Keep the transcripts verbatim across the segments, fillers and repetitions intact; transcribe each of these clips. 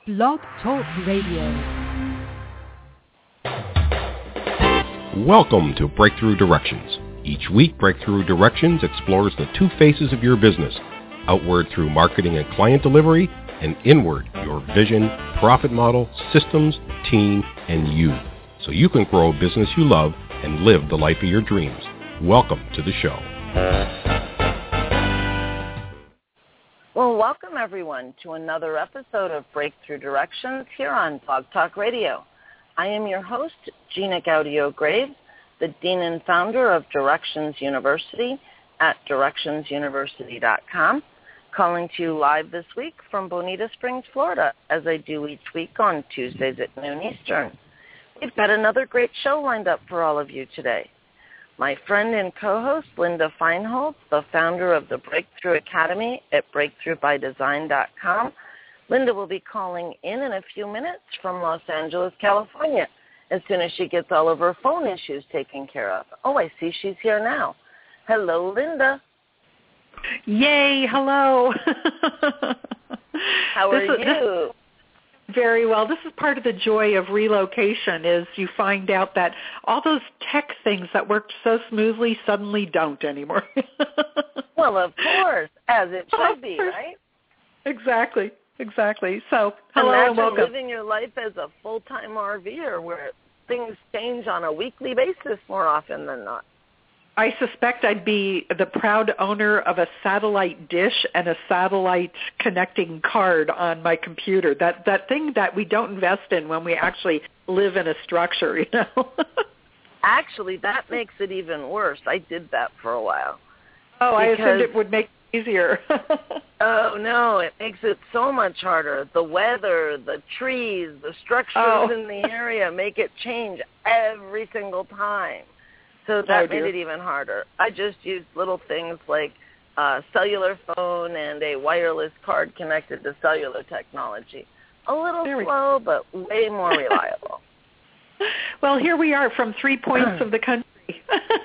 Blog Talk Radio. Welcome to Breakthrough Directions. Each week, Breakthrough Directions explores the two faces of your business, outward through marketing and client delivery, and inward, your vision, profit model, systems, team, and you, so you can grow a business you love and live the life of your dreams. Welcome to the show. Well, welcome everyone to another episode of Breakthrough Directions here on Blog Talk Radio. I am your host, Gina Gaudio-Graves, the Dean and Founder of Directions University at directions university dot com, calling to you live this week from Bonita Springs, Florida, as I do each week on Tuesdays at noon Eastern. We've got another great show lined up for all of you today. My friend and co-host, Linda Feinholz, the founder of the Breakthrough Academy at breakthrough by design dot com. Linda will be calling in in a few minutes from Los Angeles, California, as soon as she gets all of her phone issues taken care of. Oh, I see she's here now. Hello, Linda. Yay, hello. How are this is, you? This, very well. This is part of the joy of relocation, is you find out that all those tech things that worked so smoothly suddenly don't anymore. Well, of course, as it should be, right? Exactly, exactly. So, hello Imagine and welcome. living your life as a full-time RVer where things change on a weekly basis more often than not. I suspect I'd be the proud owner of a satellite dish and a satellite connecting card on my computer. That that thing that we don't invest in when we actually live in a structure, you know. Actually, that makes it even worse. I did that for a while. Oh, I because, assumed it would make it easier. Oh, no, it makes it so much harder. The weather, the trees, the structures oh. in the area make it change every single time. So that oh, made it even harder. I just used little things like a cellular phone and a wireless card connected to cellular technology. A little slow, but way more reliable. Well, here we are from three points of the country.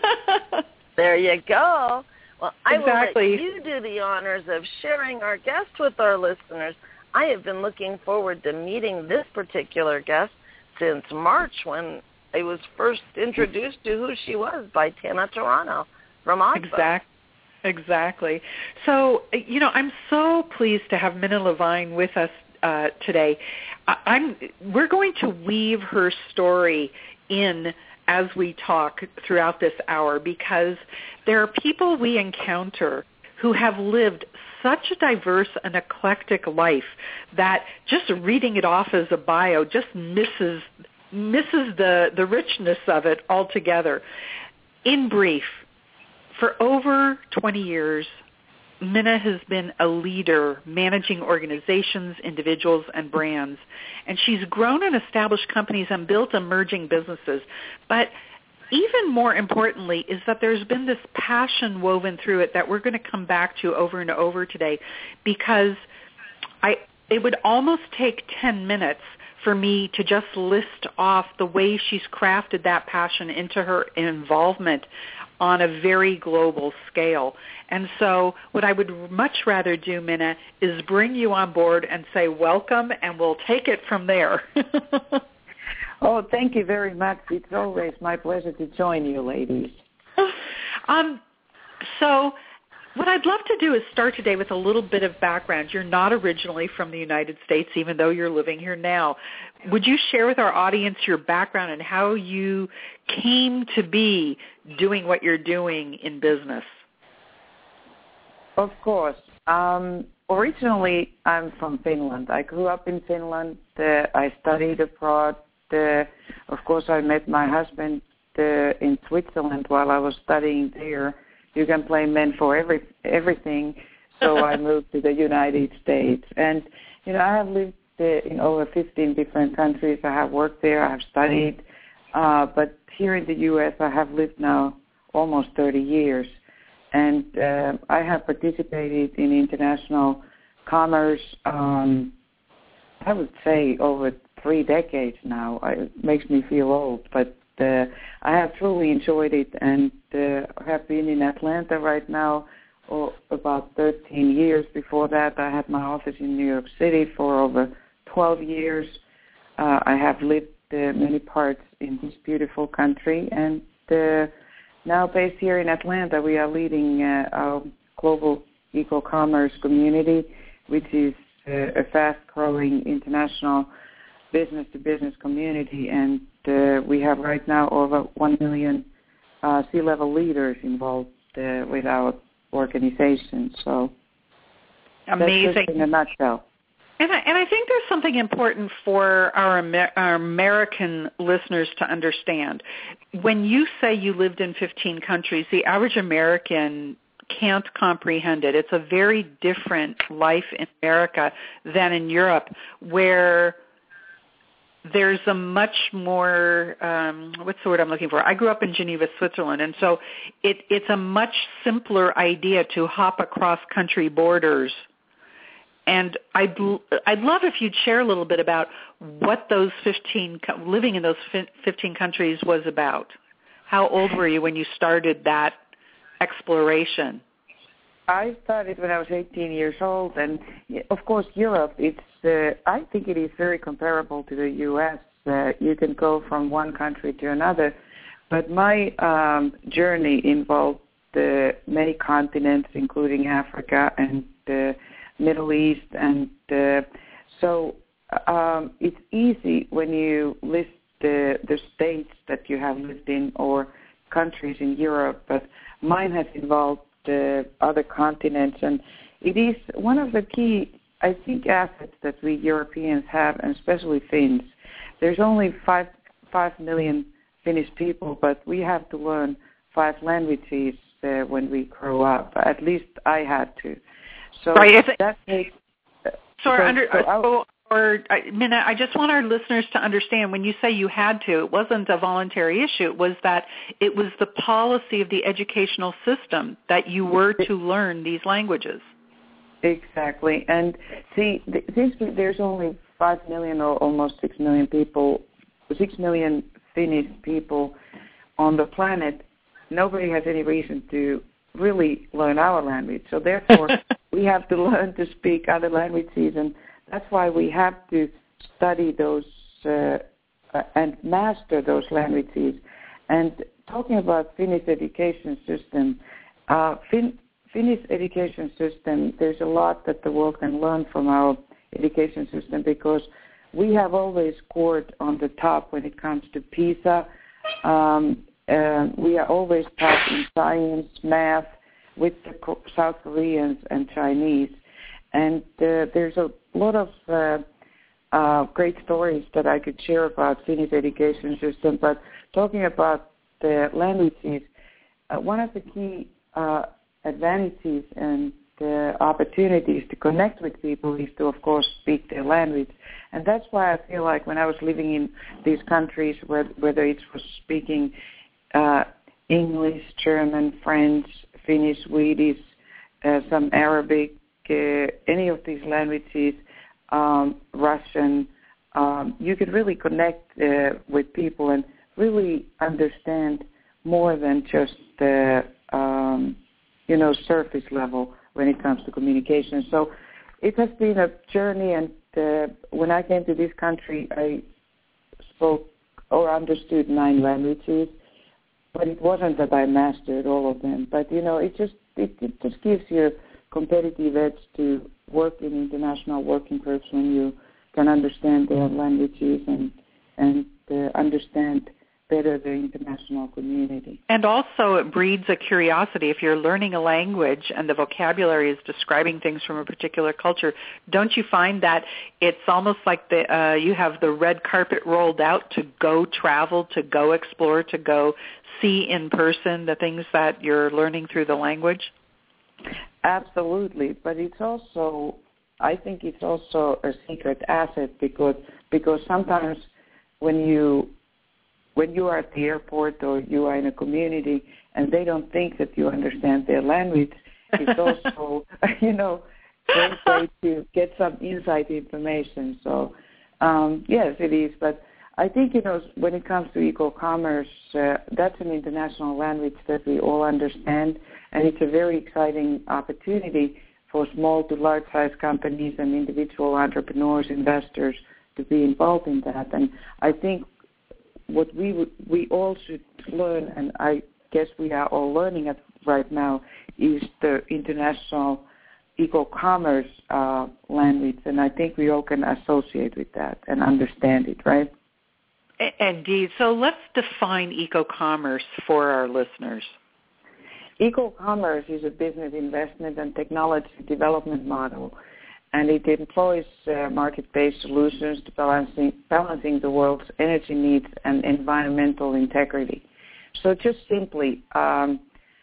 There you go. Well, I exactly. will let you do the honors of sharing our guest with our listeners. I have been looking forward to meeting this particular guest since March, when I was first introduced to who she was by Tana Toronto from Oslo. Exactly. Exactly. So, you know, I'm so pleased to have Minna Levine with us uh, today. I- I'm. We're going to weave her story in as we talk throughout this hour, because there are people we encounter who have lived such a diverse and eclectic life that just reading it off as a bio just misses misses the, the richness of it altogether. In brief, for over twenty years, Minna has been a leader managing organizations, individuals, and brands. And she's grown and established companies and built emerging businesses. But even more importantly is that there's been this passion woven through it that we're going to come back to over and over today, because I it would almost take ten minutes for me to just list off the way she's crafted that passion into her involvement on a very global scale. And so what I would much rather do, Minna, is bring you on board and say welcome, and we'll take it from there. Oh, thank you very much. It's always my pleasure to join you, ladies. Um, so what I'd love to do is start today with a little bit of background. You're not originally from the United States, even though you're living here now. Would you share with our audience your background and how you came to be doing what you're doing in business? Of course. Um, originally, I'm from Finland. I grew up in Finland. Uh, I studied abroad. Uh, of course, I met my husband uh, in Switzerland while I was studying there. You can play men for every everything. So I moved to the United States. And, you know, I have lived uh, in over fifteen different countries. I have worked there. I have studied. Uh, but here in the U S, I have lived now almost thirty years. And uh, I have participated in international commerce, um, I would say, over three decades now. I, it makes me feel old, but uh, I have truly enjoyed it, and uh, have been in Atlanta right now oh, about thirteen years. Before that, I had my office in New York City for over twelve years, uh, I have lived uh, many parts in this beautiful country, and uh, now based here in Atlanta, we are leading uh, our global eco-commerce community, which is uh, a fast-growing international business-to-business community, and uh, we have right now over one million uh, C-level leaders involved uh, with our organization. So amazing. That's just in a nutshell. And I, and I think there's something important for our, Amer- our American listeners to understand. When you say you lived in fifteen countries, the average American can't comprehend it. It's a very different life in America than in Europe, where there's a much more, um, what's the word I'm looking for? I grew up in Geneva, Switzerland, and so it, it's a much simpler idea to hop across country borders. And I'd, I'd love if you'd share a little bit about what those fifteen, living in those fifteen countries was about. How old were you when you started that exploration? I started when I was eighteen years old, and of course Europe, it's, uh, I think it is very comparable to the U S. Uh, you can go from one country to another, but my um, journey involved uh, many continents, including Africa and the Middle East, and uh, so um, it's easy when you list the, the states that you have lived in or countries in Europe, but mine has involved uh, other continents, and it is one of the key, I think, assets that we Europeans have, and especially Finns. There's only five five million Finnish people, but we have to learn five languages uh, when we grow up. At least I had to. So right. that makes. Uh, so, so, under, so so or I, Minna, I just want our listeners to understand, when you say you had to, it wasn't a voluntary issue. It was that it was the policy of the educational system that you were to learn these languages. Exactly. And see, since there's only five million or almost six million people, six million Finnish people on the planet, nobody has any reason to really learn our language. So therefore, we have to learn to speak other languages, and that's why we have to study those uh, uh, and master those languages. And talking about Finnish education system, uh, fin- Finnish education system, there's a lot that the world can learn from our education system, because we have always scored on the top when it comes to PISA. Um, uh, we are always top in science, math, with the South Koreans and Chinese. And uh, there's a lot of uh, uh, great stories that I could share about Finnish education system. But talking about the languages, uh, one of the key uh, advantages and the opportunities to connect with people is to, of course, speak their language. And that's why I feel like when I was living in these countries, where, whether it was speaking uh, English, German, French, Finnish, Swedish, uh, some Arabic, uh, any of these languages, um, Russian, um, you could really connect uh, with people and really understand more than just the, um, you know, surface level when it comes to communication. So it has been a journey, and uh, when I came to this country, I spoke or understood nine languages, but it wasn't that I mastered all of them. But, you know, it just it, it just gives you a competitive edge to work in international working groups when you can understand their languages and, and uh, understand better the international community. And also it breeds a curiosity. If you're learning a language and the vocabulary is describing things from a particular culture, don't you find that it's almost like the uh, you have the red carpet rolled out to go travel, to go explore, to go see in person the things that you're learning through the language? Absolutely. But it's also, I think it's also a secret asset, because because sometimes when you when you are at the airport or you are in a community and they don't think that you understand their language, it's also, you know, a great way to get some inside information. So, um, yes, it is. But I think, you know, when it comes to eco-commerce, uh, that's an international language that we all understand, and it's a very exciting opportunity. for small to large-size companies and individual entrepreneurs, investors to be involved in that. And I think what we would, we all should learn, and I guess we are all learning it right now, is the international eco-commerce uh, language, and I think we all can associate with that and understand it, right? Indeed. So let's define eco-commerce for our listeners. Eco-commerce is a business investment and technology development model, and it employs uh, market-based solutions to balancing, balancing the world's energy needs and environmental integrity. So just simply, um,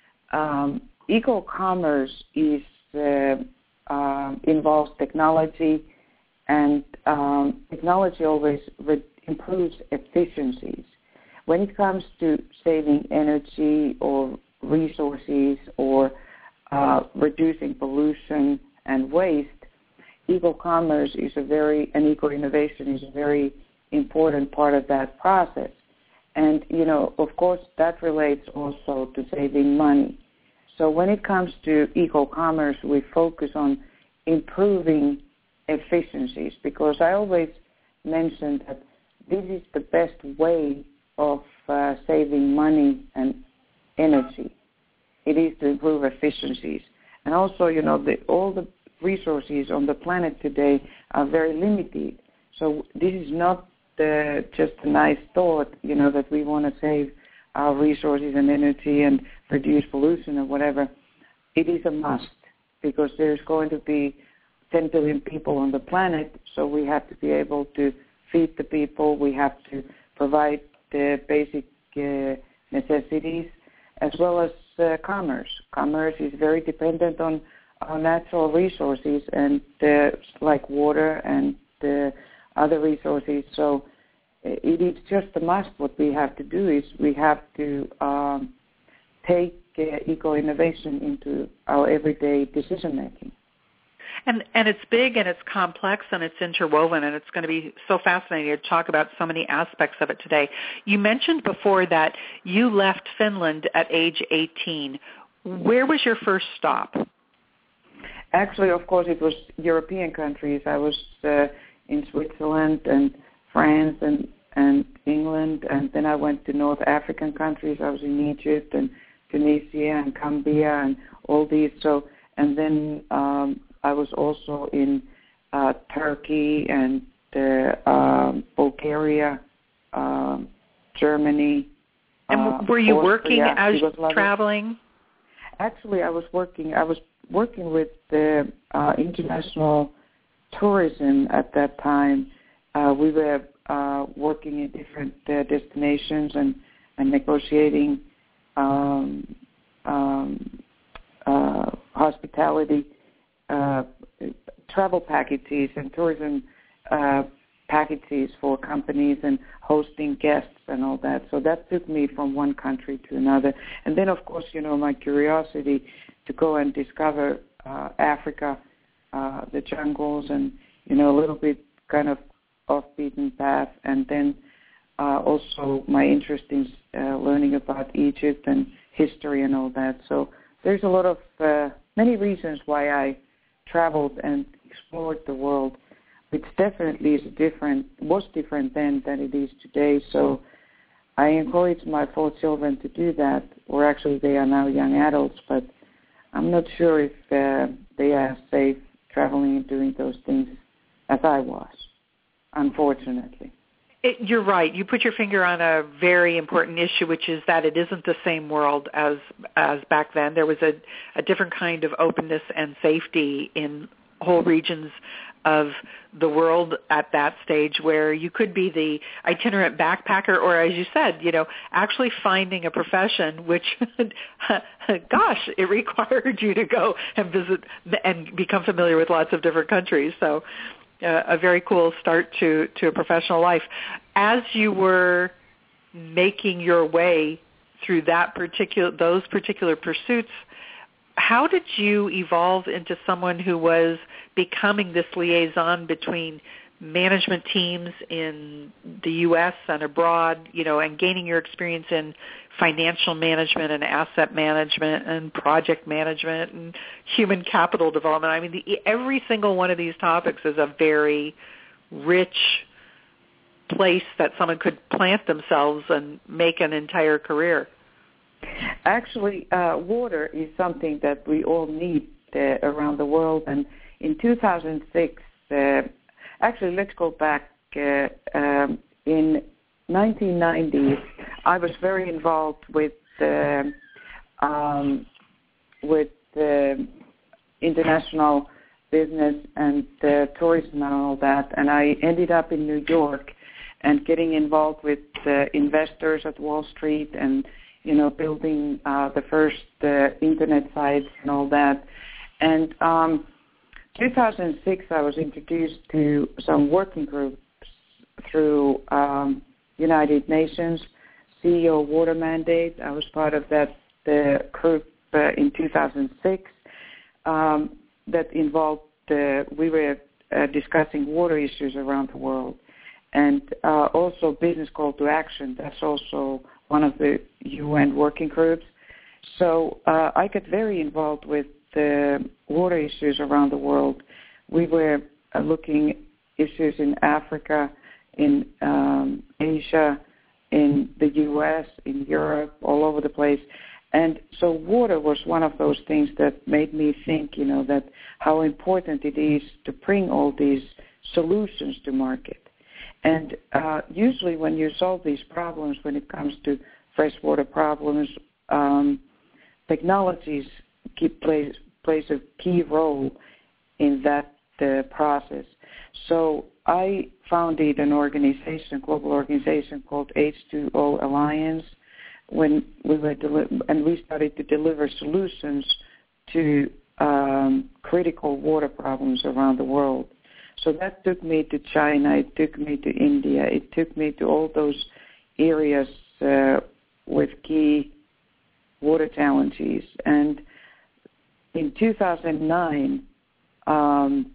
um, eco-commerce is uh, uh, involves technology, and um, technology always re- improves efficiencies. When it comes to saving energy or resources or uh, reducing pollution and waste, eco-commerce is a very, and eco-innovation is a very important part of that process. And, you know, of course, that relates also to saving money. So when it comes to eco-commerce, we focus on improving efficiencies, because I always mention that this is the best way of uh, saving money and energy. It is to improve efficiencies. And also, you know, the, all the resources on the planet today are very limited. So this is not uh, just a nice thought, you know, that we want to save our resources and energy and reduce pollution or whatever. It is a must, because there's going to be ten billion people on the planet, so we have to be able to feed the people. We have to provide the basic uh, necessities, as well as uh, commerce. Commerce is very dependent on our natural resources, and uh, like water and uh, other resources. So it is just a must. What we have to do is we have to um, take uh, eco-innovation into our everyday decision-making. And and it's big and it's complex and it's interwoven, and it's going to be so fascinating to talk about so many aspects of it today. You mentioned before that you left Finland at age eighteen. Where was your first stop? Actually, of course, it was European countries. I was uh, in Switzerland and France and, and England, and then I went to North African countries. I was in Egypt and Tunisia and Gambia and all these. So, and then um, I was also in uh, Turkey and uh, um, Bulgaria, um, Germany. And uh, were you Austria, working as Yugoslavia. traveling? Actually, I was working. I was working with the uh, international tourism at that time. Uh, we were uh, working in different uh, destinations and, and negotiating um, um, uh, hospitality uh, travel packages and tourism uh, packages for companies and hosting guests and all that. So that took me from one country to another. And then, of course, you know, my curiosity to go and discover uh, Africa, uh, the jungles, and, you know, a little bit kind of off-beaten path. And then uh, also my interest in uh, learning about Egypt and history and all that. So there's a lot of, uh, many reasons why I traveled and explored the world, which definitely is different, was different then than it is today. So I encourage my four children to do that, or actually they are now young adults, but I'm not sure if uh, they are safe traveling and doing those things as I was, unfortunately. It, you're right. You put your finger on a very important issue, which is that it isn't the same world as as back then. There was a, a different kind of openness and safety in whole regions of the world at that stage, where you could be the itinerant backpacker, or, as you said, you know, actually finding a profession which, gosh, it required you to go and visit and become familiar with lots of different countries. So uh, a very cool start to, to a professional life. As you were making your way through that particular those particular pursuits, how did you evolve into someone who was becoming this liaison between management teams in the U S and abroad, you know, and gaining your experience in financial management and asset management and project management and human capital development. I mean, the, every single one of these topics is a very rich place that someone could plant themselves and make an entire career. Actually, uh, water is something that we all need uh, around the world. And in two thousand six, uh, actually, let's go back. Uh, um, in nineteen ninety, I was very involved with uh, um, with uh, international business and uh, tourism and all that. And I ended up in New York and getting involved with uh, investors at Wall Street and, you know, building uh, the first uh, internet sites and all that. And um, two thousand six, I was introduced to some working groups through um, United Nations C E O Water Mandate. I was part of that the group uh, in two thousand six um, that involved, uh, we were uh, discussing water issues around the world. And uh, also Business Call to Action, that's also one of the U N working groups. So uh, I got very involved with the water issues around the world. We were uh, looking issues in Africa, in um, Asia, in the U S, in Europe, all over the place. And so water was one of those things that made me think, you know, that how important it is to bring all these solutions to market. And uh, usually when you solve these problems, when it comes to freshwater problems, um, technologies keep plays, plays a key role in that uh, process. So I founded an organization, a global organization called H two O Alliance, when we were deli- and we started to deliver solutions to um, critical water problems around the world. So that took me to China, it took me to India, it took me to all those areas uh, with key water challenges. And in two thousand nine, um,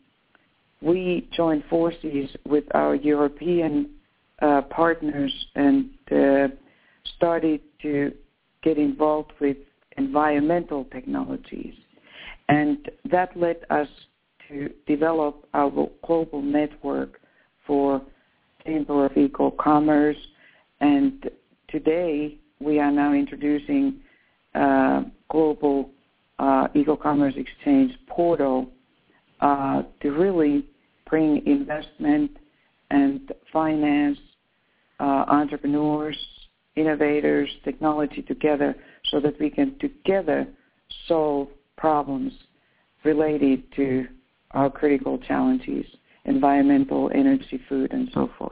we joined forces with our European uh, partners and uh, started to get involved with environmental technologies. And that led us to develop our global network for Chamber of Eco-Commerce. And today we are now introducing uh, global uh, Eco-Commerce Exchange portal uh, to really bring investment and finance, uh, entrepreneurs, innovators, technology together so that we can together solve problems related to our critical challenges, environmental, energy, food, and so forth.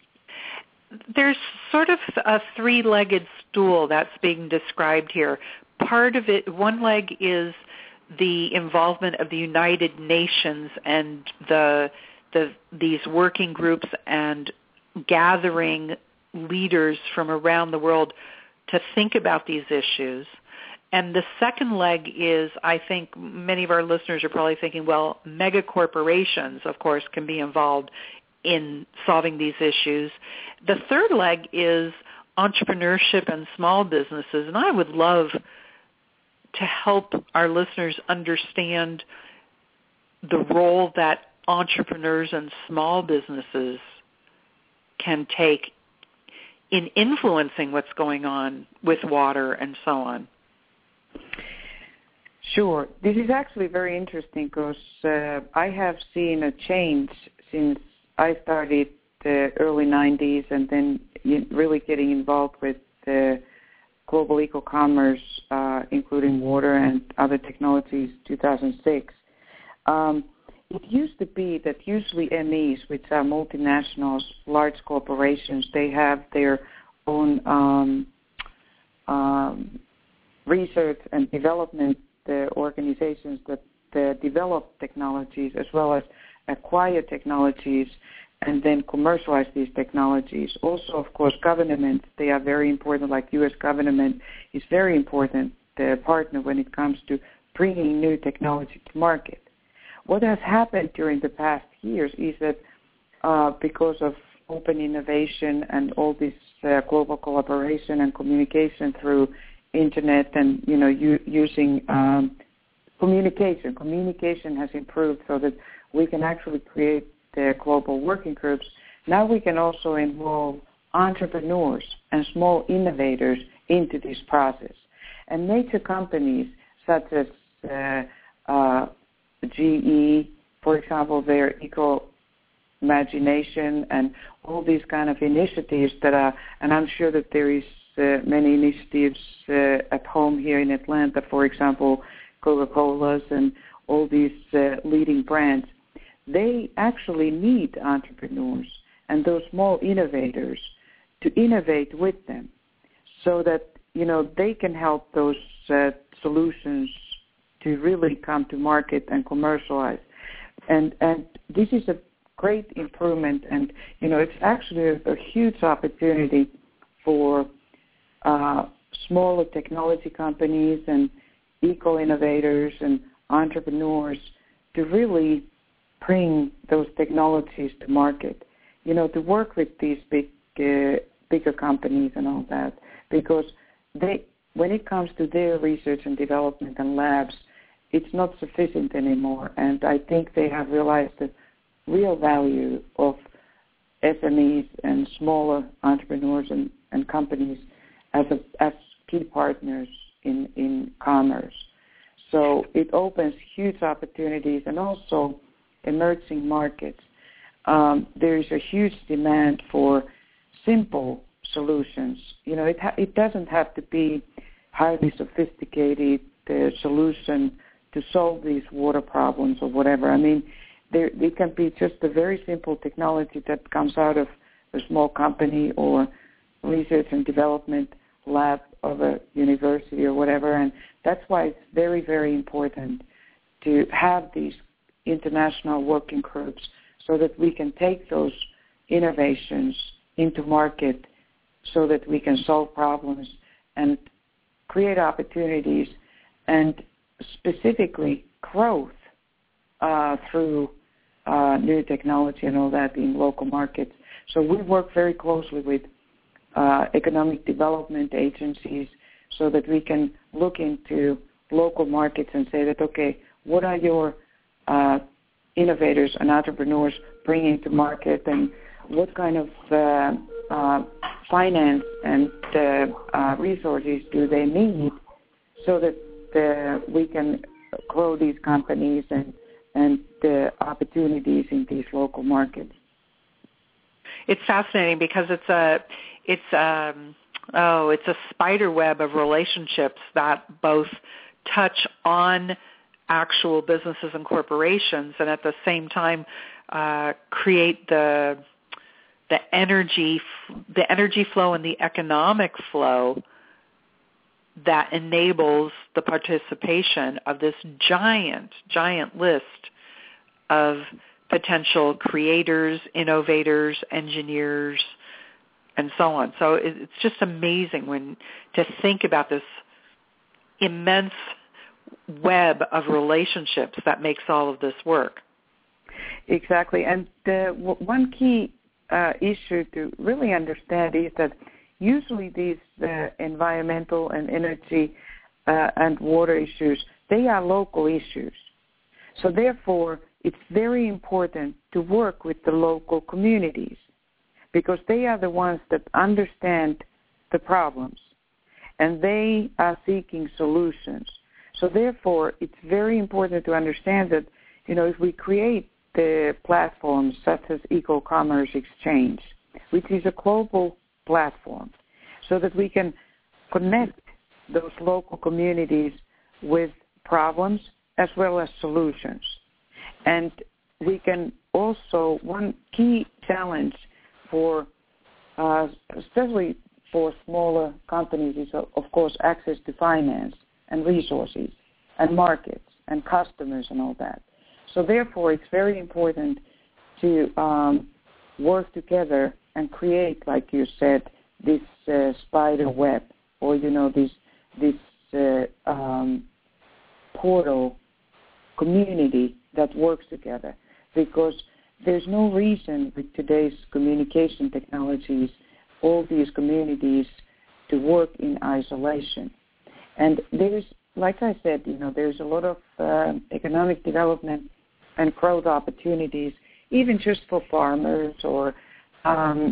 There's sort of a three-legged stool that's being described here. Part of it, one leg is the involvement of the United Nations and the, the these working groups and gathering leaders from around the world to think about these issues. And the second leg is, I think many of our listeners are probably thinking, well, mega corporations, of course, can be involved in solving these issues. The third leg is entrepreneurship and small businesses. And I would love to help our listeners understand the role that entrepreneurs and small businesses can take in influencing what's going on with water and so on. Sure. This is actually very interesting because uh, I have seen a change since I started the early nineties and then really getting involved with the global eco-commerce, uh, including water and other technologies, two thousand six. Um, it used to be that usually M Es, which are multinationals, large corporations, they have their own um, um, research and development uh, organizations that uh, develop technologies as well as acquire technologies and then commercialize these technologies. Also, of course, governments, they are very important, like U S government is very important uh, partner when it comes to bringing new technology to market. What has happened during the past years is that uh, because of open innovation and all this uh, global collaboration and communication through internet and, you know, u- using um, communication. Communication has improved so that we can actually create the global working groups. Now we can also involve entrepreneurs and small innovators into this process. And major companies such as uh, uh, G E, for example, their Eco Imagination and all these kind of initiatives that are, and I'm sure that there is uh, many initiatives uh, at home here in Atlanta, for example, Coca-Cola's and all these uh, leading brands, they actually need entrepreneurs and those small innovators to innovate with them so that, you know, they can help those uh, solutions to really come to market and commercialize. And and this is a great improvement, and, you know, it's actually a, a huge opportunity for uh, smaller technology companies and eco-innovators and entrepreneurs to really bring those technologies to market, you know, to work with these big, uh, bigger companies and all that, because they, when it comes to their research and development and labs, it's not sufficient anymore, and I think they have realized the real value of S M Es and smaller entrepreneurs and, and companies as a, as key partners in, in commerce. So it opens huge opportunities and also emerging markets. Um, there is a huge demand for simple solutions. You know, it ha- it doesn't have to be highly sophisticated uh, solution to solve these water problems or whatever. I mean, there it can be just a very simple technology that comes out of a small company or research and development lab of a university or whatever, and that's why it's very, very important to have these international working groups so that we can take those innovations into market so that we can solve problems and create opportunities and specifically growth uh, through uh, new technology and all that in local markets. So we work very closely with uh, economic development agencies so that we can look into local markets and say that, okay, what are your uh, innovators and entrepreneurs bringing to market, and what kind of uh, uh, finance and uh, uh, resources do they need so that uh, we can grow these companies and and the opportunities in these local markets. It's fascinating because it's a it's um oh it's a spider web of relationships that both touch on actual businesses and corporations, and at the same time uh, create the the energy the energy flow and the economic flow that enables the participation of this giant, giant list of potential creators, innovators, engineers, and so on. So it's just amazing when to think about this immense web of relationships that makes all of this work. Exactly. And the, one key uh, issue to really understand is that usually these uh, environmental and energy uh, and water issues, they are local issues. So therefore, it's very important to work with the local communities because they are the ones that understand the problems and they are seeking solutions. So therefore, it's very important to understand that, you know, if we create the platforms such as Eco-Commerce Exchange, which is a global platform, so that we can connect those local communities with problems as well as solutions. And we can also, one key challenge for, uh, especially for smaller companies is, of course, access to finance and resources and markets and customers and all that. So therefore, it's very important to um, work together and create, like you said, this uh, spider web, or you know, this this uh, um, portal community that works together. Because there's no reason with today's communication technologies, all these communities, to work in isolation. And there's, like I said, you know, there's a lot of uh, economic development and growth opportunities, even just for farmers or um,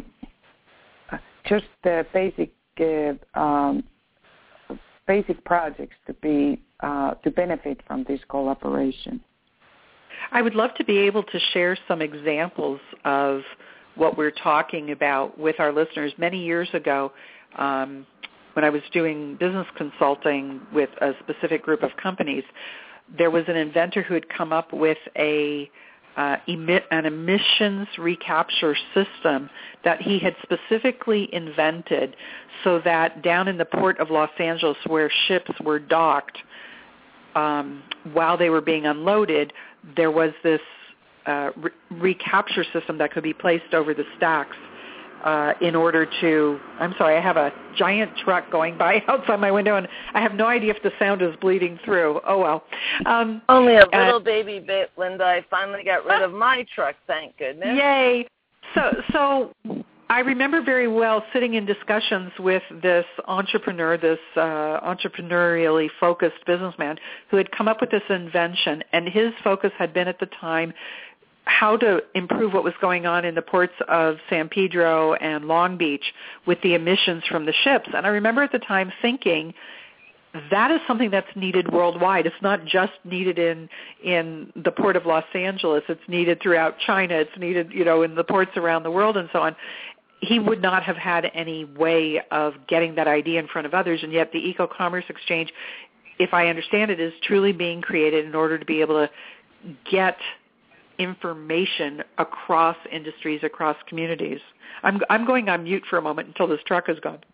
just uh, basic uh, um, basic projects to be uh, to benefit from this collaboration. I would love to be able to share some examples of what we're talking about with our listeners. Many years ago, um, when I was doing business consulting with a specific group of companies, there was an inventor who had come up with a uh, emit, an emissions recapture system that he had specifically invented so that down in the port of Los Angeles where ships were docked, um, while they were being unloaded, there was this uh, re- recapture system that could be placed over the stacks uh, in order to, I'm sorry, I have a giant truck going by outside my window, and I have no idea if the sound is bleeding through. Oh, well. Um, Only a little uh, baby bit, Linda. I finally got rid of my truck, thank goodness. Yay. So, so I remember very well sitting in discussions with this entrepreneur, this uh, entrepreneurially focused businessman who had come up with this invention, and his focus had been at the time how to improve what was going on in the ports of San Pedro and Long Beach with the emissions from the ships. And I remember at the time thinking, that is something that's needed worldwide. It's not just needed in in the port of Los Angeles. It's needed throughout China. It's needed, you know, in the ports around the world and so on. He would not have had any way of getting that idea in front of others, and yet the Eco-Commerce Exchange, if I understand it, is truly being created in order to be able to get information across industries, across communities. I'm I'm going on mute for a moment until this truck is gone.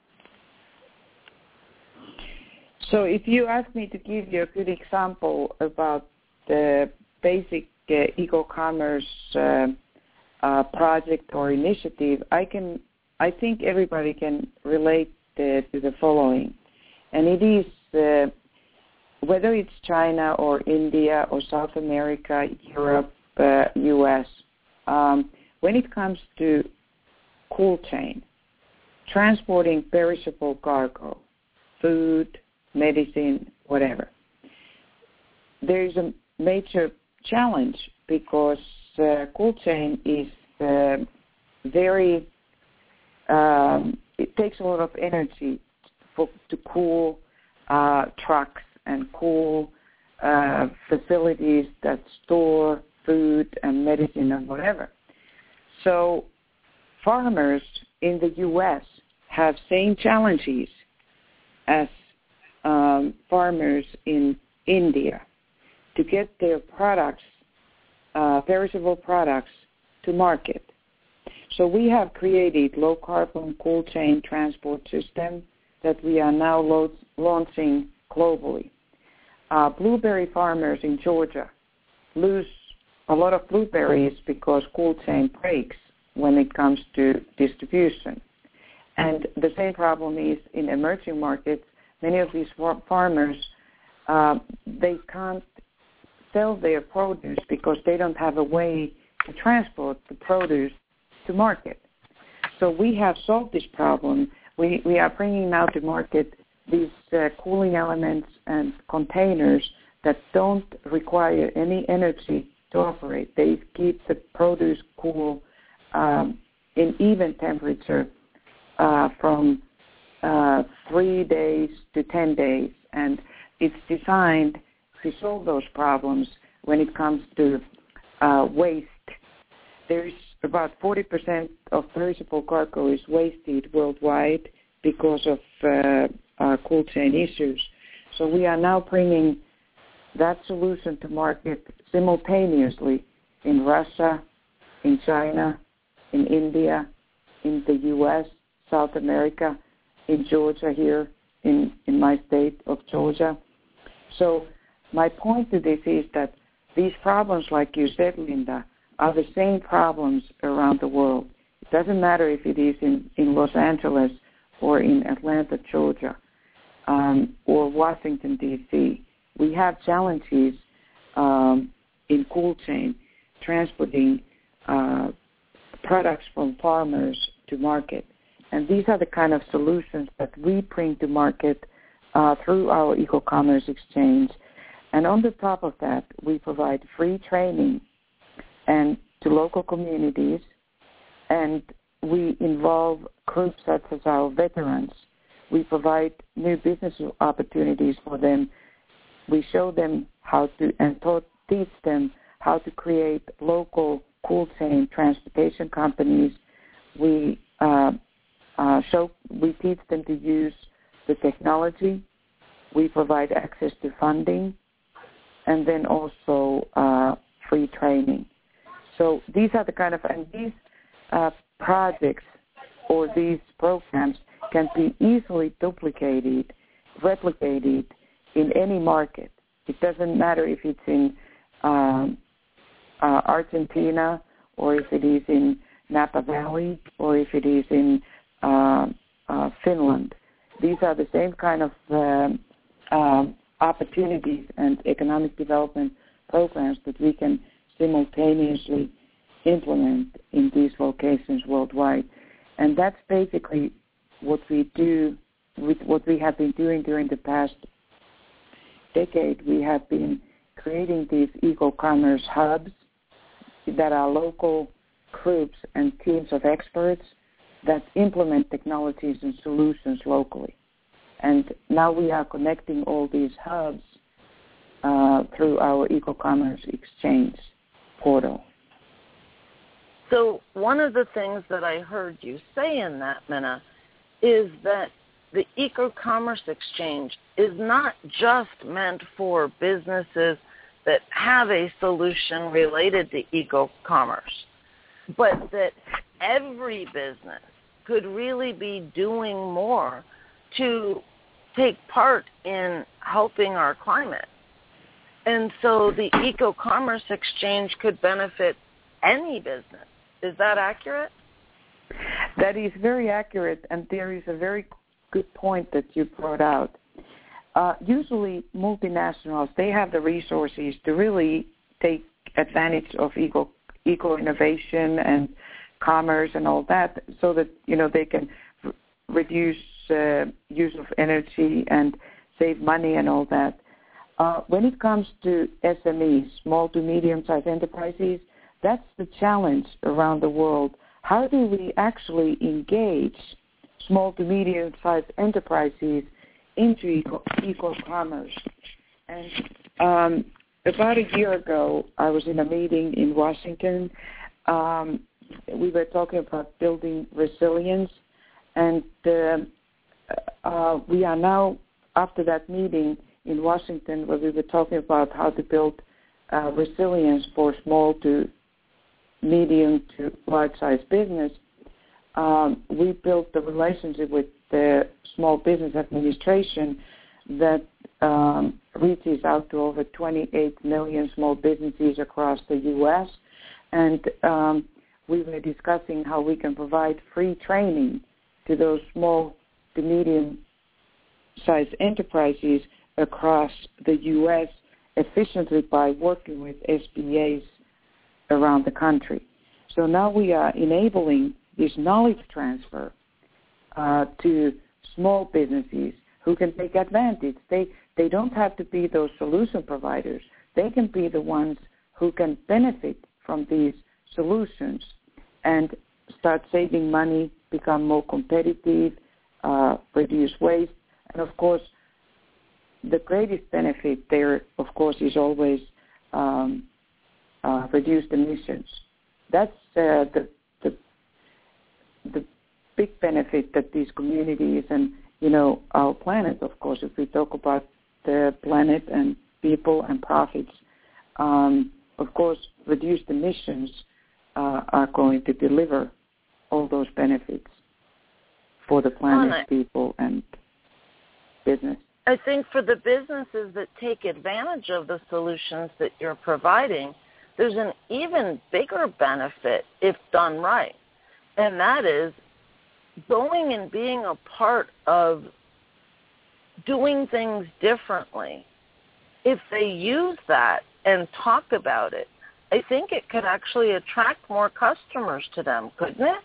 So if you ask me to give you a good example about the basic uh, eco-commerce uh, uh, project or initiative, I can, I think everybody can relate uh, to the following. And it is, uh, whether it's China or India or South America, Europe, uh, U S, um, when it comes to cold chain, transporting perishable cargo, food, medicine, whatever, there is a major challenge because uh, cold chain is uh, very, um, it takes a lot of energy for, to cool uh, trucks and cool uh, facilities that store food and medicine and whatever. So farmers in the U S have same challenges as um, farmers in India to get their products, uh, perishable products, to market. So we have created low-carbon cold chain transport system that we are now lo- launching globally. Uh, blueberry farmers in Georgia lose a lot of blueberries because cold chain breaks when it comes to distribution. And the same problem is in emerging markets. Many of these farmers, uh, they can't sell their produce because they don't have a way to transport the produce to market. So we have solved this problem. We, we are bringing now to market these uh, cooling elements and containers that don't require any energy to operate. They keep the produce cool um, in even temperature uh, from uh, three days to ten days. And it's designed to solve those problems when it comes to uh, waste. There's about forty percent of perishable cargo is wasted worldwide because of uh, uh, cold chain issues. So we are now bringing that solution to market simultaneously in Russia, in China, in India, in the U S, South America, in Georgia here, in, in my state of Georgia. So my point to this is that these problems, like you said, Linda, are the same problems around the world. It doesn't matter if it is in, in Los Angeles or in Atlanta, Georgia, um, or Washington, D C We have challenges um, in cold chain transporting uh, products from farmers to market. And these are the kind of solutions that we bring to market uh, through our e-commerce exchange. And on the top of that, we provide free training and to local communities, and we involve groups such as our veterans. We provide new business opportunities for them. We show them how to and taught, teach them how to create local cold chain transportation companies. We uh, uh, show we teach them to use the technology. We provide access to funding, and then also uh, free training. So these are the kind of and these uh, projects or these programs can be easily duplicated, replicated in any market. It doesn't matter if it's in um, uh, Argentina or if it is in Napa Valley or if it is in uh, uh, Finland. These are the same kind of um, um, opportunities and economic development programs that we can simultaneously implement in these locations worldwide. And that's basically what we do, with what we have been doing during the past decade. We have been creating these eco-commerce hubs that are local groups and teams of experts that implement technologies and solutions locally. And now we are connecting all these hubs uh, through our eco-commerce exchange portal. So one of the things that I heard you say in that, Minna, is that the eco-commerce exchange is not just meant for businesses that have a solution related to eco-commerce, but that every business could really be doing more to take part in helping our climate. And so the eco-commerce exchange could benefit any business. Is that accurate? That is very accurate, and there is a very good point that you brought out. Uh, usually multinationals, they have the resources to really take advantage of eco, eco-innovation and commerce and all that so that, you know, they can r- reduce uh, use of energy and save money and all that. Uh, when it comes to S M Es, small to medium-sized enterprises, that's the challenge around the world. How do we actually engage small to medium-sized enterprises into eco- eco-commerce? And um, about a year ago, I was in a meeting in Washington. Um, we were talking about building resilience, and uh, uh, we are now, after that meeting in Washington, where we were talking about how to build uh, resilience for small to medium to large-sized business, um, we built the relationship with the Small Business Administration that um, reaches out to over twenty-eight million small businesses across the U S, and um, we were discussing how we can provide free training to those small to medium-sized enterprises across the U S efficiently by working with S B As around the country. So now we are enabling this knowledge transfer uh, to small businesses who can take advantage. They they don't have to be those solution providers. They can be the ones who can benefit from these solutions and start saving money, become more competitive, uh, reduce waste, and of course, the greatest benefit there, of course, is always um, Uh, reduced emissions. That's uh, the, the the big benefit that these communities and, you know, our planet, of course, if we talk about the planet and people and profits, um, of course, reduced emissions uh, are going to deliver all those benefits for the planet, well, people, and business. I think for the businesses that take advantage of the solutions that you're providing, there's an even bigger benefit if done right, and that is going and being a part of doing things differently. If they use that and talk about it, I think it could actually attract more customers to them, couldn't it?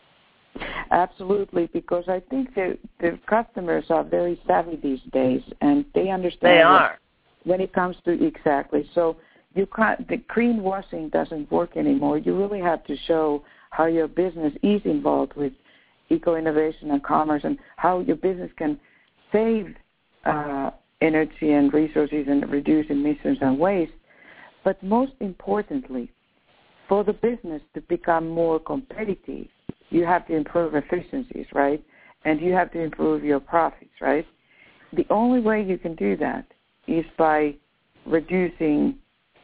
Absolutely, because I think the the customers are very savvy these days, and they understand. They are. When it comes to exactly. So you can't, the greenwashing doesn't work anymore. You really have to show how your business is involved with eco-innovation and commerce, and how your business can save uh, energy and resources and reduce emissions and waste. But most importantly, for the business to become more competitive, you have to improve efficiencies, right? And you have to improve your profits, right? The only way you can do that is by reducing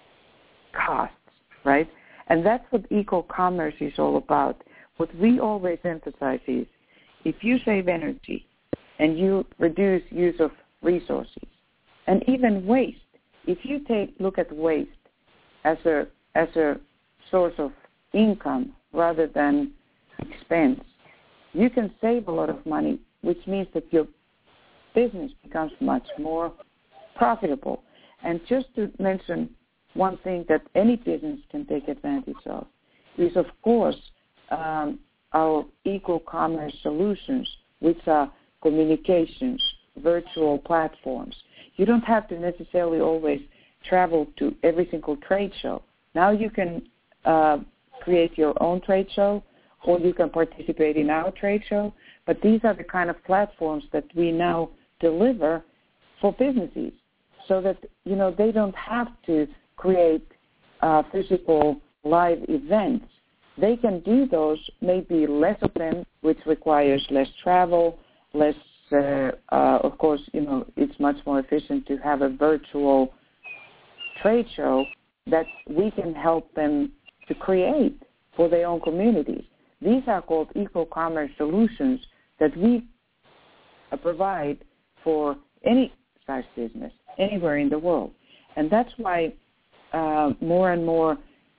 costs, right? And that's what eco-commerce is all about. What we always emphasize is if you save energy and you reduce use of resources and even waste, if you take look at waste as a as a source of income rather than expense, you can save a lot of money, which means that your business becomes much more profitable. And just to mention one thing that any business can take advantage of is, of course, um, our eco-commerce solutions, which are communications, virtual platforms. You don't have to necessarily always travel to every single trade show. Now you can uh, create your own trade show, or you can participate in our trade show. But these are the kind of platforms that we now deliver for businesses, so that, you know, they don't have to create uh, physical live events. They can do those, maybe less of them, which requires less travel, less, uh, uh, of course, you know, it's much more efficient to have a virtual trade show that we can help them to create for their own communities. These are called eco-commerce solutions that we uh, provide for any size business anywhere in the world. And that's why uh, more and more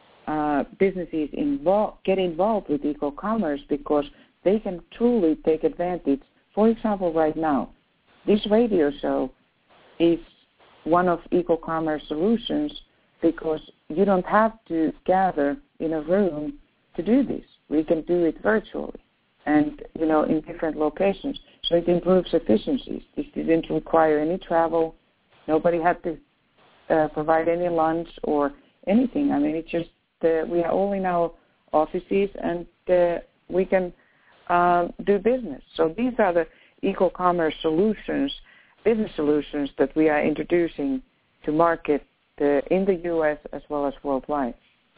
uh, businesses involve, get involved with eco-commerce, because they can truly take advantage. For example, right now, this radio show is one of eco-commerce solutions, because you don't have to gather in a room to do this. We can do it virtually and, you know, in different locations. So it improves efficiencies. This didn't require any travel. Nobody had to uh, provide any lunch or anything. I mean, it's just uh, we are all in our offices, and uh, we can uh, do business. So these are the eco-commerce solutions, business solutions that we are introducing to market uh, in the U S as well as worldwide.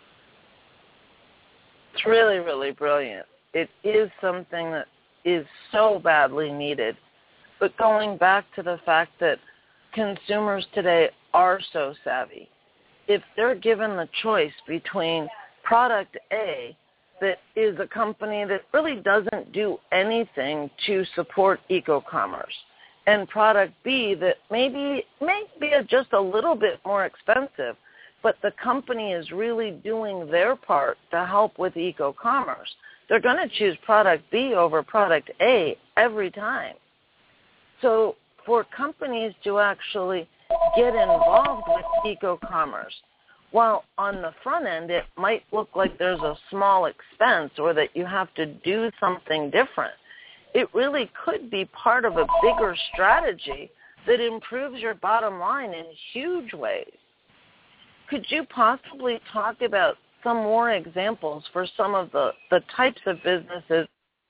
It's really, really brilliant. It is something that is so badly needed. But going back to the fact that consumers today are so savvy, if they're given the choice between product A, that is a company that really doesn't do anything to support eco-commerce, and product B that maybe may be just a little bit more expensive, but the company is really doing their part to help with eco-commerce, they're going to choose product B over product A every time. So for companies to actually get involved with eco-commerce, while on the front end it might look like there's a small expense or that you have to do something different, it really could be part of a bigger strategy that improves your bottom line in huge ways. Could you possibly talk about some more examples for some of the, the types of businesses?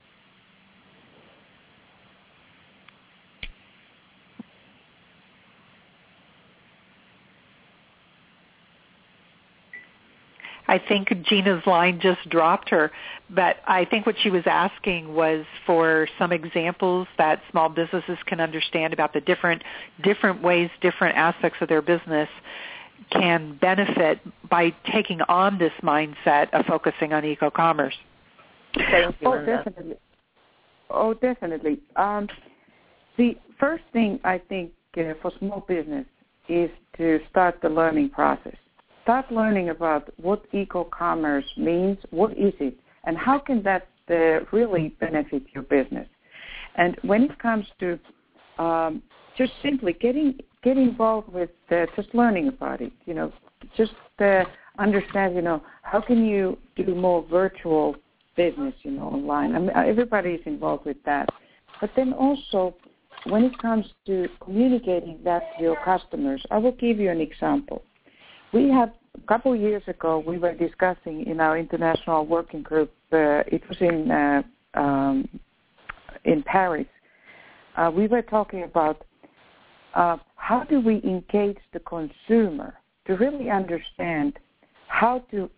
I think Gina's line just dropped her, but I think what she was asking was for some examples that small businesses can understand about the different different ways, different aspects of their business can benefit by taking on this mindset of focusing on eco-commerce. Thank you, oh, Linda. definitely. Oh, definitely. Um, the first thing I think uh, for small business is to start the learning process. Start learning about what eco-commerce means, what is it, and how can that uh, really benefit your business. And when it comes to um, just simply getting get involved with uh, just learning about it, you know, just uh, understand, you know, how can you do more virtual business, you know, online. I mean, everybody is involved with that. But then also, when it comes to communicating that to your customers, I will give you an example. We have, a couple of years ago, we were discussing in our international working group, uh, it was in uh, um, in Paris, uh, we were talking about uh, how do we engage the consumer to really understand how to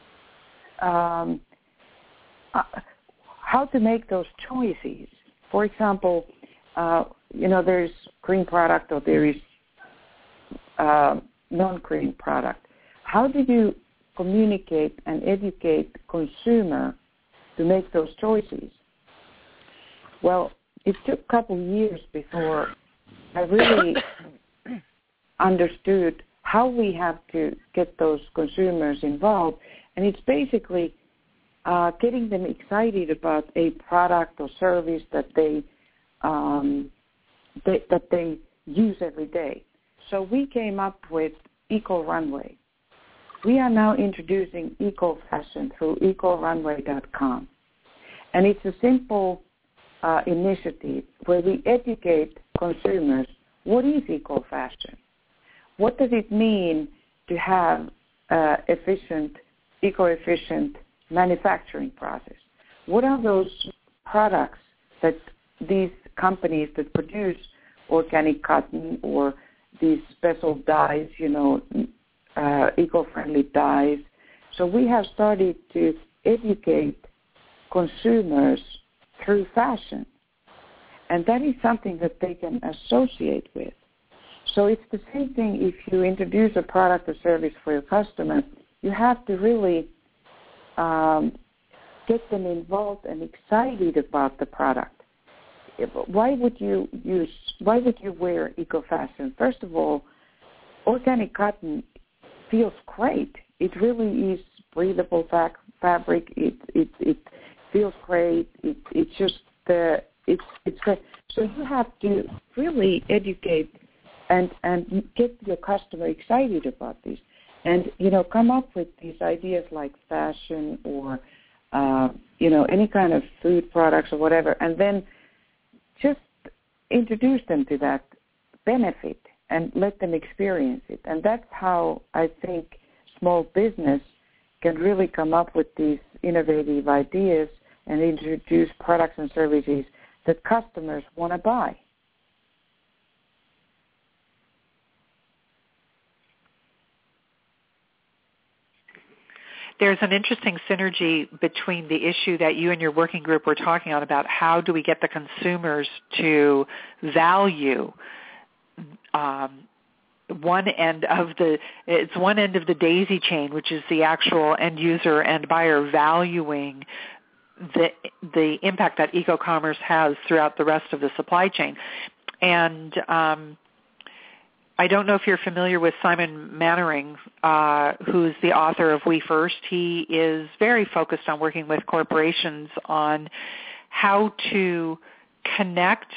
um, uh, how to make those choices. For example, uh, you know, there is green product or there is uh, non-green product. How do you communicate and educate the consumer to make those choices? Well, it took a couple of years before I really understood how we have to get those consumers involved. And it's basically uh, getting them excited about a product or service that they, um, they that they use every day. So we came up with Eco Runway. We are now introducing eco fashion through eco runway dot com. And it's a simple uh, initiative where we educate consumers what is eco fashion. What does it mean to have uh, efficient, eco-efficient manufacturing process? What are those products that these companies that produce organic cotton or these special dyes, you know, uh, eco-friendly dyes? So we have started to educate consumers through fashion, and that is something that they can associate with. So it's the same thing if you introduce a product or service for your customer. You have to really um, get them involved and excited about the product. Why would you use? Why would you wear eco-fashion? First of all, organic cotton feels great. It really is breathable fa- fabric. It it it feels great. It it's just the it's it's great. So you have to really educate and and get your customer excited about this, and you know, come up with these ideas like fashion or uh, you know, any kind of food products or whatever, and then just introduce them to that benefit and let them experience it. And that's how I think small business can really come up with these innovative ideas and introduce products and services that customers want to buy. There's an interesting synergy between the issue that you and your working group were talking on about how do we get the consumers to value um, one end of the it's one end of the daisy chain, which is the actual end user and buyer valuing the the impact that eco-commerce has throughout the rest of the supply chain. And um, I don't know if you're familiar with Simon Mannering, uh, who's the author of We First. He is very focused on working with corporations on how to connect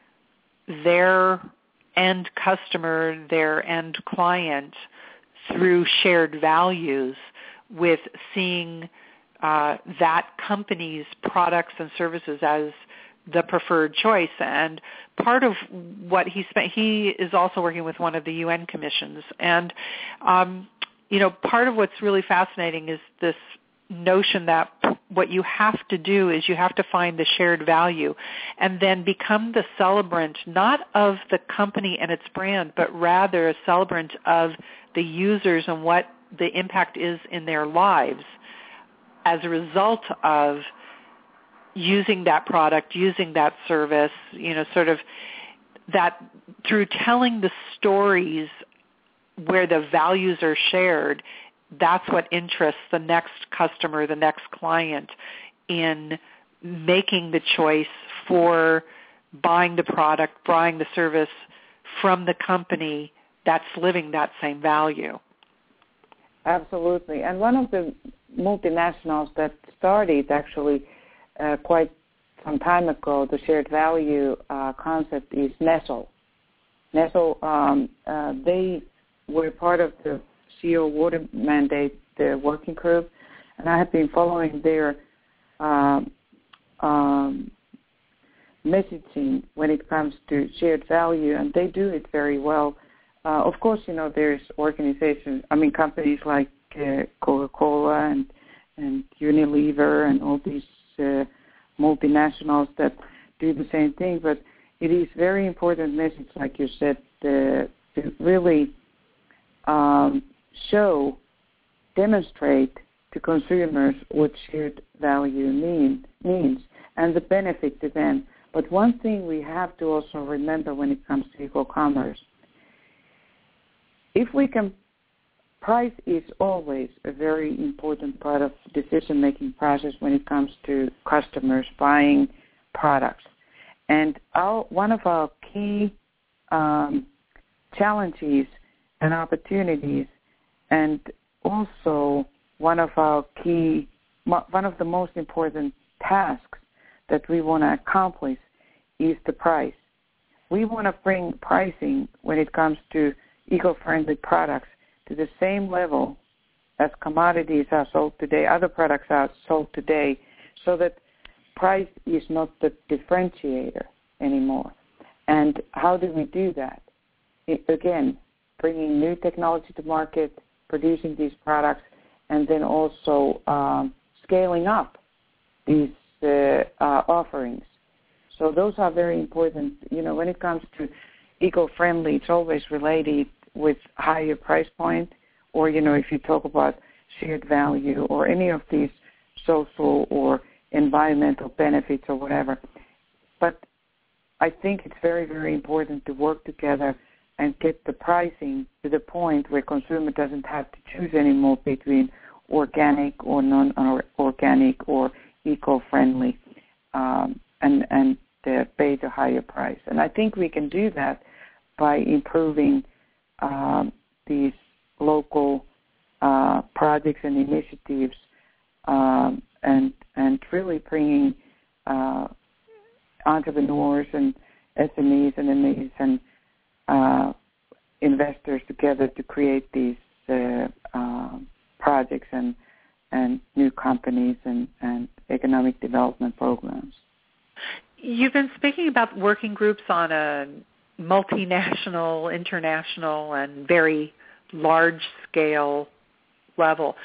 their end customer, their end client, through shared values with seeing uh, that company's products and services as the preferred choice. And part of what he spent, he is also working with one of the U N commissions. And, um, you know, part of what's really fascinating is this notion that what you have to do is you have to find the shared value and then become the celebrant, not of the company and its brand, but rather a celebrant of the users and what the impact is in their lives as a result of using that product, using that service, you know, sort of that through telling the stories where the values are shared, that's what interests the next customer, the next client in making the choice for buying the product, buying the service from the company that's living that same value. Absolutely. And one of the multinationals that started actually uh, quite some time ago, the shared value uh, concept is Nestle. Nestle, um, uh, they were part of the C E O water mandate the working group, and I have been following their um, um, messaging when it comes to shared value, and they do it very well. Uh, of course, you know, there's organizations, I mean, companies like uh, Coca-Cola and, and Unilever and all these uh, multinationals that do the same thing, but it is very important message, like you said, uh, to really um, show, demonstrate to consumers what shared value mean, means and the benefit to them. But one thing we have to also remember when it comes to eco-commerce, if we can, price is always a very important part of the decision-making process when it comes to customers buying products. And our, one of our key um, challenges and opportunities, and also one of our key, one of the most important tasks that we want to accomplish is the price. We want to bring pricing when it comes to eco-friendly products to the same level as commodities are sold today, other products are sold today, so that price is not the differentiator anymore. And how do we do that? It, again, bringing new technology to market, producing these products, and then also um, scaling up these uh, uh, offerings. So those are very important. You know, when it comes to eco-friendly, it's always related with higher price point, or, you know, if you talk about shared value or any of these social or environmental benefits or whatever. But I think it's very, very important to work together and get the pricing to the point where consumer doesn't have to choose anymore between organic or non-organic or eco-friendly um, and, and uh, pay the higher price. And I think we can do that by improving um, these local uh, projects and initiatives um, and and really bringing uh, entrepreneurs and S M Es and M Es and uh, investors together to create these uh, uh, projects and and new companies and, and economic development programs. You've been speaking about working groups on a multinational, international, and very large-scale level.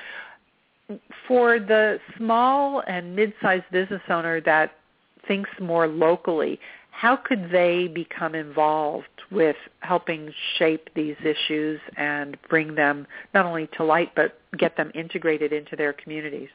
For the small and mid-sized business owner that thinks more locally, how could they become involved with helping shape these issues and bring them not only to light but get them integrated into their communities?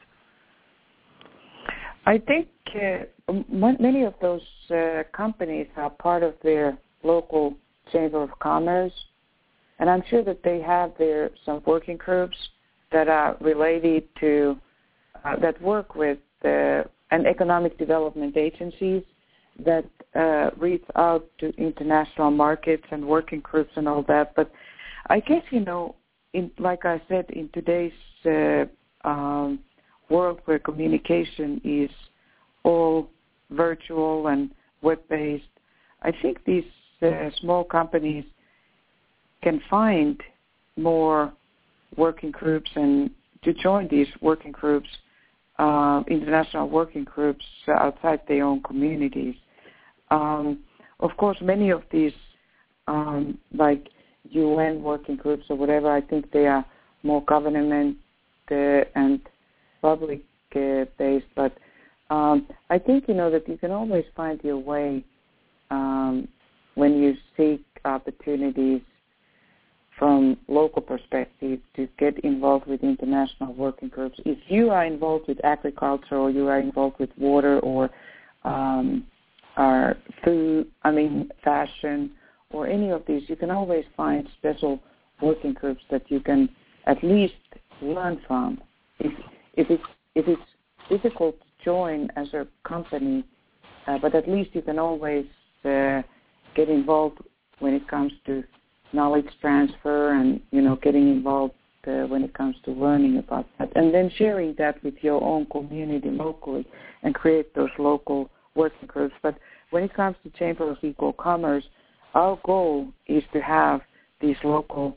I think uh, many of those uh, companies are part of their local Chamber of Commerce, and I'm sure that they have their some working groups that are related to, uh, that work with uh, and economic development agencies that uh, reach out to international markets and working groups and all that. But I guess, you know, in, like I said, in today's uh, um, world where communication is all virtual and web-based, I think these uh, small companies can find more working groups and to join these working groups, uh, international working groups outside their own communities. Um, of course, many of these, um, like U N working groups or whatever, I think they are more government uh, and public uh, based. But um, I think, you know, that you can always find your way um, when you seek opportunities from local perspective to get involved with international working groups. If you are involved with agriculture or you are involved with water or um, or food, I mean fashion or any of these, you can always find special working groups that you can at least learn from. If, if it's if it's difficult to join as a company, uh, but at least you can always uh, get involved when it comes to knowledge transfer and, you know, getting involved uh, when it comes to learning about that. And then sharing that with your own community locally and create those local working groups. But when it comes to Chamber of Eco-Commerce, our goal is to have these local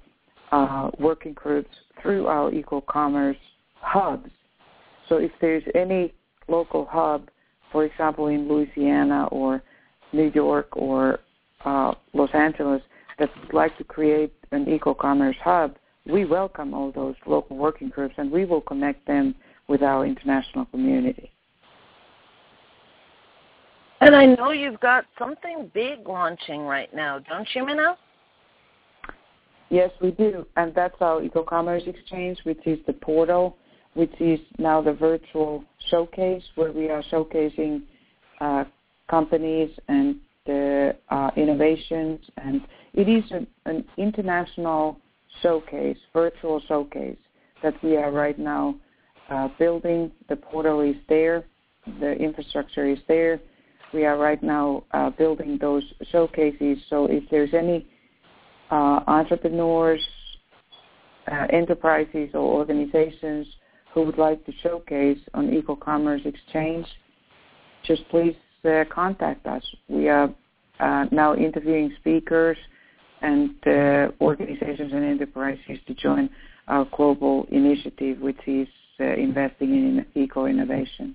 uh, working groups through our e-commerce hubs. So if there's any local hub, for example, in Louisiana or New York or uh, Los Angeles that would like to create an eco-commerce hub, we welcome all those local working groups, and we will connect them with our international community. And I know you've got something big launching right now, don't you, Minna? Yes, we do, and that's our Eco-Commerce Exchange, which is the portal, which is now the virtual showcase where we are showcasing uh, companies and the uh, innovations, and it is a, an international showcase, virtual showcase that we are right now uh, building. The portal is there, the infrastructure is there. We are right now uh, building those showcases, so if there's any uh, entrepreneurs, uh, enterprises, or organizations who would like to showcase on Eco-Commerce Exchange, just please uh, contact us. We are uh, now interviewing speakers and uh, organizations and enterprises to join our global initiative, which is uh, investing in eco-innovation.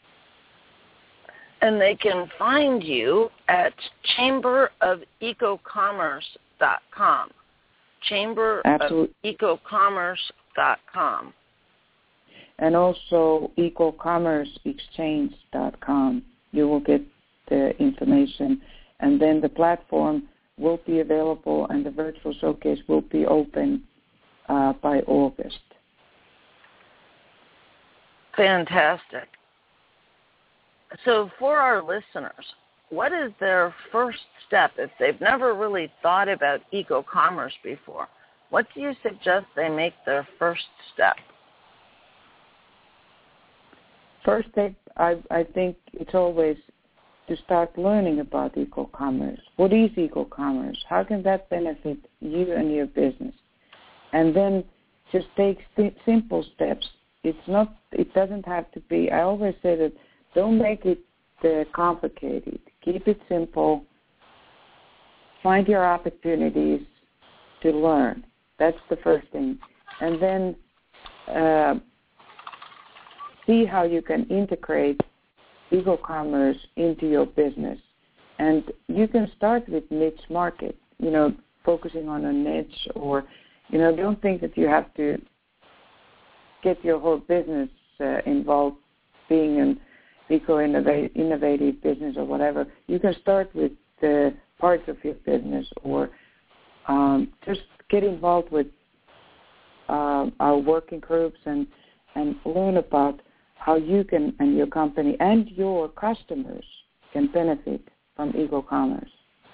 And they can find you at chamber of eco commerce dot com. chamber of eco commerce dot com. And also eco commerce exchange dot com. You will get the information. And then the platform will be available and the virtual showcase will be open uh, by August. Fantastic. So for our listeners, what is their first step if they've never really thought about eco-commerce before? What do you suggest they make their first step? First step, I, I think it's always to start learning about eco-commerce. What is eco-commerce? How can that benefit you and your business? And then just take st- simple steps. It's not. It doesn't have to be. I always say that don't make it uh, complicated. Keep it simple. Find your opportunities to learn. That's the first thing. And then uh, see how you can integrate eco-commerce into your business. And you can start with niche market, you know, focusing on a niche, or, you know, don't think that you have to get your whole business uh, involved being an eco-innovative business or whatever. You can start with the parts of your business, or um, just get involved with uh, our working groups and, and learn about how you can and your company and your customers can benefit from eco-commerce.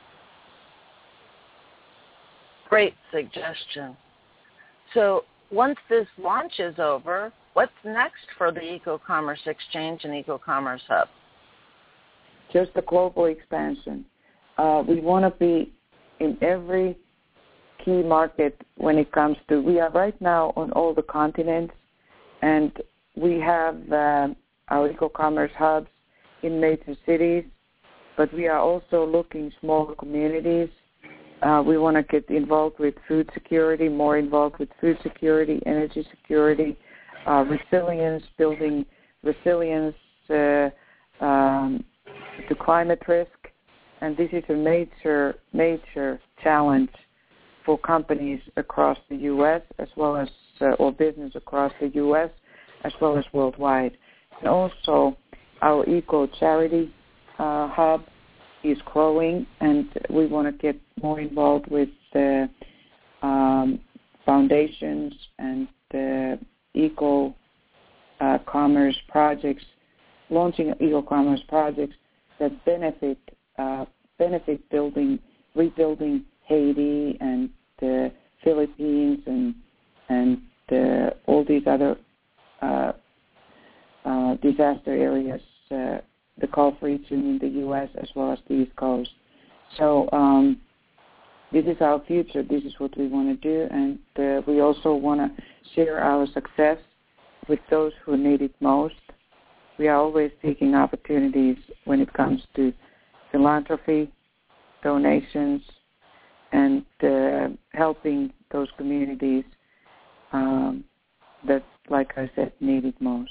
Great suggestion. So once this launch is over, what's next for the Eco-Commerce Exchange and Eco-Commerce Hub? Just the global expansion. Uh, we want to be in every key market when it comes to, we are right now on all the continents, and we have uh, our Eco-Commerce hubs in major cities, but we are also looking smaller communities. Uh, we want to get involved with food security, more involved with food security, energy security, uh, resilience, building resilience uh, um, to climate risk. And this is a major, major challenge for companies across the U S as well as, uh, or business across the U S as well as worldwide. And also our eco-charity uh, hub is growing, and we want to get more involved with the um, foundations and the eco-commerce uh, projects, launching eco-commerce projects that benefit uh, benefit building, rebuilding Haiti and the Philippines and and uh, all these other uh, uh, disaster areas. Uh, the Gulf region in the U S as well as the East Coast. So um, this is our future. This is what we want to do, and uh, we also want to share our success with those who need it most. We are always seeking opportunities when it comes to philanthropy, donations, and uh, helping those communities um, that, like I said, need it most.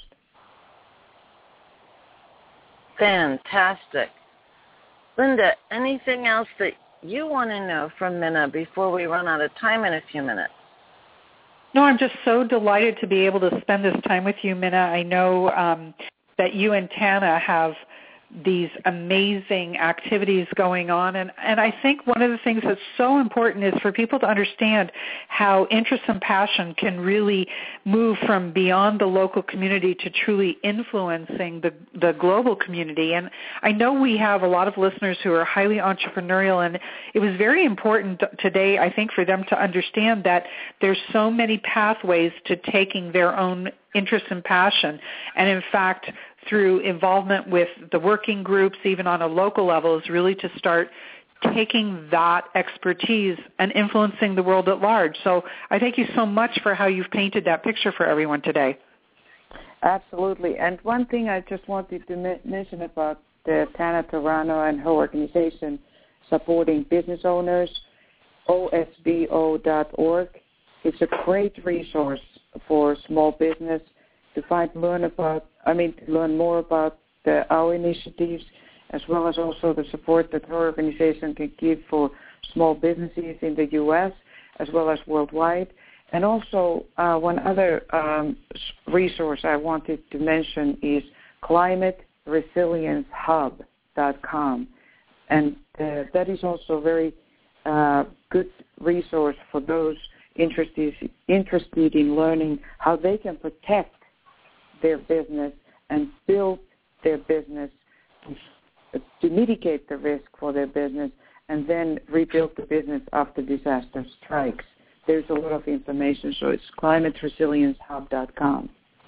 Fantastic. Linda, anything else that you want to know from Minna before we run out of time in a few minutes? No, I'm just so delighted to be able to spend this time with you, Minna. I know um, that you and Tana have these amazing activities going on. And, and I think one of the things that's so important is for people to understand how interest and passion can really move from beyond the local community to truly influencing the, the global community. And I know we have a lot of listeners who are highly entrepreneurial, and it was very important today, I think, for them to understand that there's so many pathways to taking their own interest and passion. And in fact, through involvement with the working groups, even on a local level, is really to start taking that expertise and influencing the world at large. So I thank you so much for how you've painted that picture for everyone today. Absolutely. And one thing I just wanted to mention about uh, Tana Tarano and her organization supporting business owners, O S B O dot org. It's a great resource for small business to find, learn about, I mean, to learn more about the, our initiatives, as well as also the support that her organization can give for small businesses in the U S as well as worldwide. And also, uh, one other um, resource I wanted to mention is climate resilience hub dot com. And uh, that is also a very uh, good resource for those interested, interested in learning how they can protect their business and build their business to, to mitigate the risk for their business and then rebuild the business after disaster strikes. There's a lot of information, so it's climate resilience hub dot com.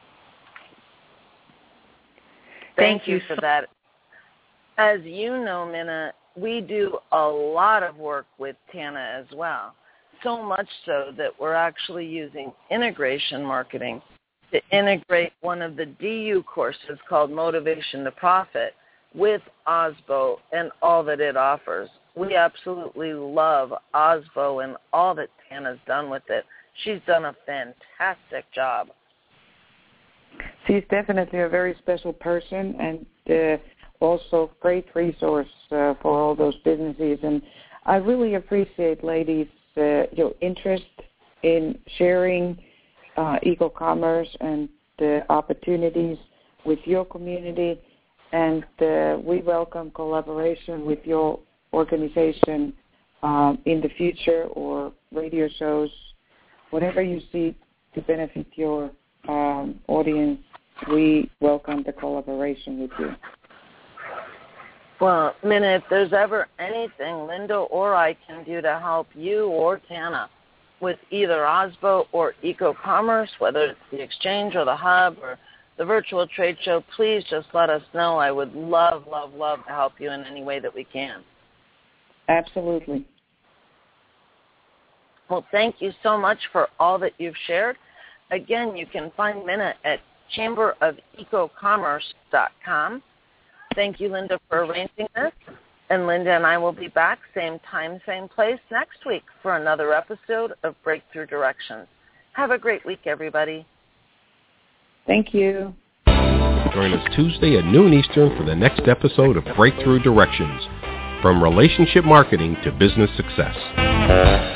Thank, Thank you you for so- that. As you know, Minna, we do a lot of work with Tana as well, so much so that we're actually using integration marketing to integrate one of the D U courses called Motivation to Profit with O S B O and all that it offers. We absolutely love O S B O and all that Tana's done with it. She's done a fantastic job. She's definitely a very special person and uh, also great resource uh, for all those businesses. And I really appreciate, ladies, uh, your interest in sharing Uh, eco-commerce and the opportunities with your community, and uh, we welcome collaboration with your organization um, in the future or radio shows, whatever you see to benefit your um, audience. We welcome the collaboration with you. Well, Minna, if there's ever anything Linda or I can do to help you or Tana with either O S B O or eco-commerce, whether it's the exchange or the hub or the virtual trade show, please just let us know. I would love, love, love to help you in any way that we can. Absolutely. Well, thank you so much for all that you've shared. Again, you can find Minna at chamber of eco commerce dot com. Thank you, Linda, for arranging this. And Linda and I will be back, same time, same place, next week for another episode of Breakthrough Directions. Have a great week, everybody. Thank you. Join us Tuesday at noon Eastern for the next episode of Breakthrough Directions, from relationship marketing to business success.